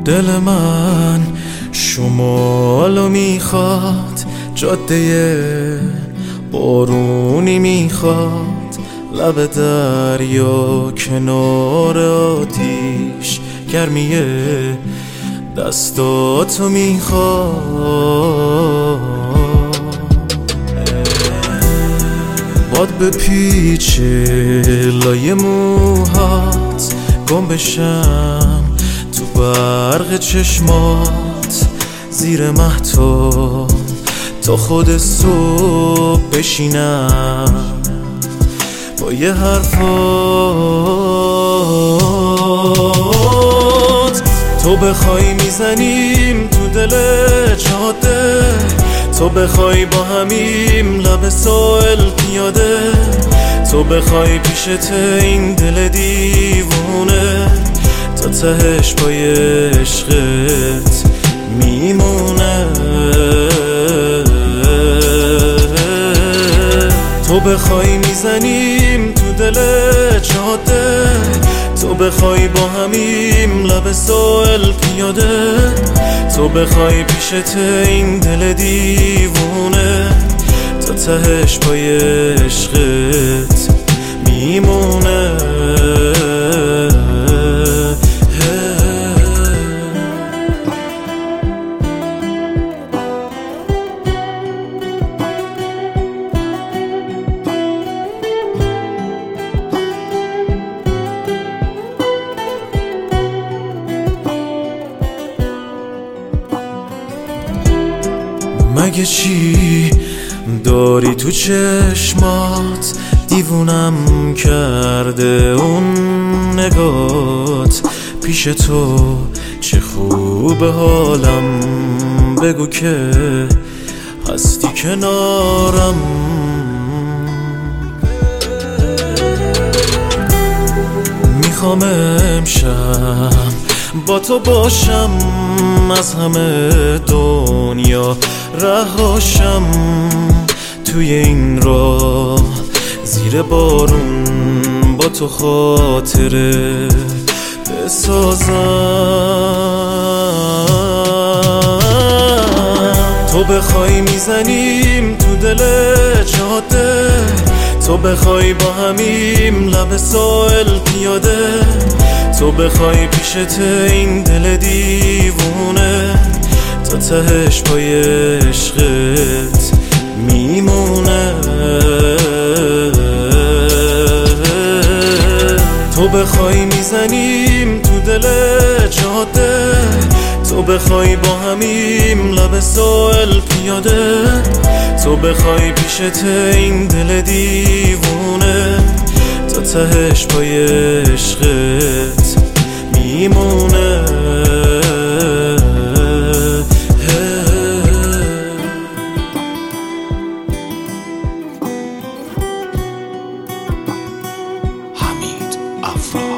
دل من شمالو میخواد، جاده بارونی میخواد، لب دریا کنار آتیش، گرمیه دستاتو میخواد. باد به پیچ لای موهات، گم بشم تو برق چشمات، زیر مهتاب تا خود صبح بشینم با یه حرفات. تو بخوای میزنیم تو دل جاده، تو بخوای با همیم لب ساحل پیاده، تو بخوای پیشت این دل دیوونه تا تهش پای عشقت میمونه. تو بخوای میزنیم تو دل جاده، تو بخوای با همیم لب ساحل پیاده، تو بخوای پیشت این دل دیوونه تا تهش پای عشقت میمونه. مگه چی داری تو چشمات، دیوونم کرده اون نگات، پیش تو چه خوب حالم، بگو که هستی کنارم. میخوام امشب با تو باشم، از همه دنیا رهاشم، توی این راه زیر بارون با تو خاطره بسازم. تو بخوای میزنیم تو دل جاده، تو بخوای با همیم لب ساحل پیاده، تو بخوای پیشت این دل دیوونه تا تهش پای عشقت میمونه. تو بخوای میزنیم تو دل جاده، تو بخوای با همیم لب ساحل پیاده، تو بخوای پیشت این دل دیوونه تا تهش پای عشقت میمونه. حمید افرا